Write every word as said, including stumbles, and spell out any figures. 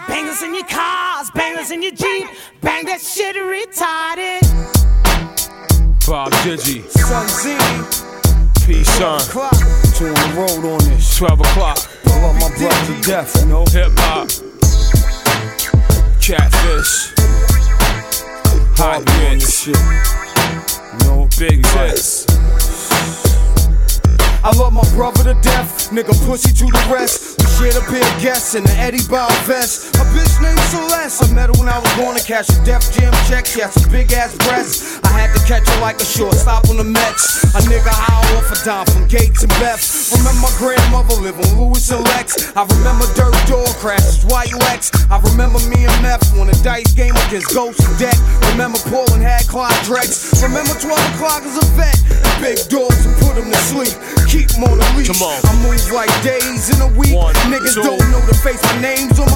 Bangers in your cars, bangers in your Jeep. Bang that shit retarded. Bob Digi, Sun Z, P Son, two on the road on this. twelve o'clock. I love my brother to death, you know. Hip hop, Catfish, Hot Hits, shit. You know, Big Hits. I love my brother to death, nigga pussy to the rest. We shared a pair of guests in the Eddie Bauer vest. A bitch named Celeste, I met her when I was born to cash a Def Jam check. She had some big ass breasts. I had to catch her like a shortstop on the Mets. A nigga high off a dime from Gates and Beth. Remember my grandmother lived on Lewis and Lex. I remember dirt door crashes, white Lex. I remember me and Meth won a dice game against Ghost and Deck. Remember Paul and had Clyde Drex. Remember twelve o'clock as a vet. And big dogs and put him to sleep. Keep him on the leash. Come on. I move like days in a week. One, Niggas two. don't know the face. My name's on my